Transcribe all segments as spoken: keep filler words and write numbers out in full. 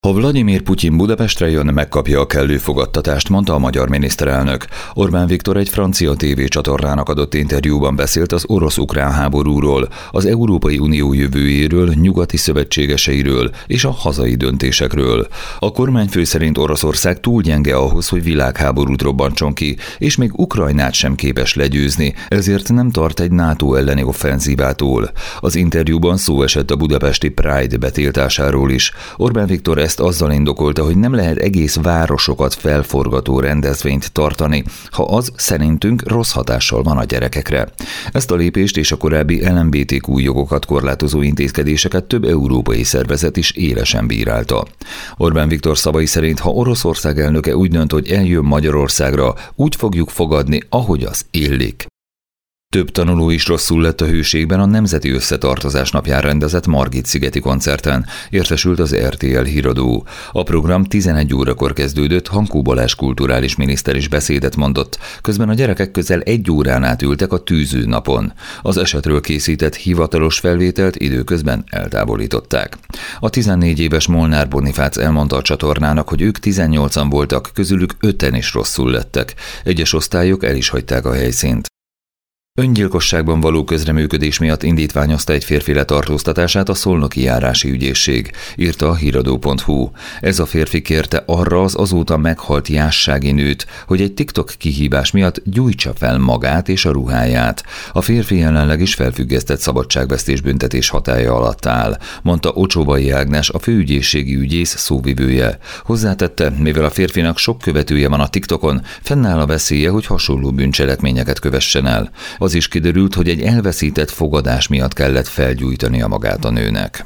Ha Vladimir Putyin Budapestre jön, megkapja a kellő fogadtatást, mondta a magyar miniszterelnök. Orbán Viktor egy francia tévécsatornának adott interjúban beszélt az orosz-ukrán háborúról, az Európai Unió jövőjéről, nyugati szövetségeseiről és a hazai döntésekről. A kormányfő szerint Oroszország túl gyenge ahhoz, hogy világháborút robbantson ki, és még Ukrajnát sem képes legyőzni, ezért nem tart egy NATO elleni offenzívától. Az interjúban szó esett a budapesti Pride betiltásáról is. Orbán Viktor ezt azzal indokolta, hogy nem lehet egész városokat felforgató rendezvényt tartani, ha az szerintünk rossz hatással van a gyerekekre. Ezt a lépést és a korábbi el em bé té kú jogokat korlátozó intézkedéseket több európai szervezet is élesen bírálta. Orbán Viktor szavai szerint, ha Oroszország elnöke úgy dönt, hogy eljön Magyarországra, úgy fogjuk fogadni, ahogy az illik. Több tanuló is rosszul lett a hőségben a Nemzeti Összetartozás napján rendezett Margit-szigeti koncerten, értesült az er té el híradó. A program tizenegy órakor kezdődött, Hankó Balázs kulturális miniszter is beszédet mondott, közben a gyerekek közel egy órán át ültek a tűző napon. Az esetről készített hivatalos felvételt időközben eltávolították. A tizennégy éves Molnár Bonifác elmondta a csatornának, hogy ők tizennyolcan voltak, közülük öten is rosszul lettek. Egyes osztályok el is hagyták a helyszínt. Öngyilkosságban való közreműködés miatt indítványozta egy férfi letartóztatását a szolnoki járási ügyészség, írta a híradó pont hú. Ez a férfi kérte arra az azóta meghalt jássági nőt, hogy egy TikTok kihívás miatt gyújtsa fel magát és a ruháját. A férfi jelenleg is felfüggesztett szabadságvesztés büntetés hatálya alatt áll, mondta Ocsóbai Ágnes, a főügyészségi ügyész szóvivője. Hozzátette, mivel a férfinak sok követője van a TikTokon, fennáll a veszélye, hogy hasonló bűncselekményeket kövessen el. Az is kiderült, hogy egy elveszített fogadás miatt kellett felgyújtania magát a nőnek.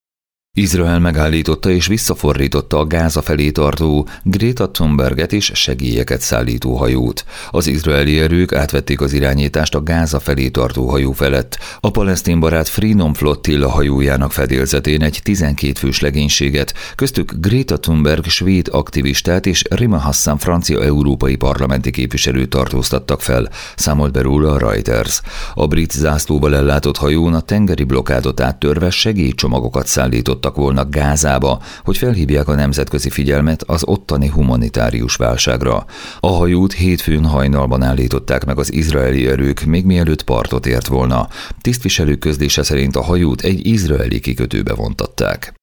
Izrael megállította és visszafordította a Gáza felé tartó Greta Thunberget és segélyeket szállító hajót. Az izraeli erők átvették az irányítást a Gáza felé tartó hajó felett. A palesztinbarát Freedom Flottilla hajójának fedélzetén egy tizenkét fős legénységet, köztük Greta Thunberg svéd aktivistát és Rima Hassan francia európai parlamenti képviselőt tartóztattak fel, számolt be róla a Reuters. A brit zászlóval ellátott hajón a tengeri blokkádot áttörve segélycsomagokat szállított volna Gázába, hogy felhívják a nemzetközi figyelmet az ottani humanitárius válságra. A hajót hétfőn hajnalban állították meg az izraeli erők, még mielőtt partot ért volna. Tisztviselők közlése szerint a hajót egy izraeli kikötőbe vontatták.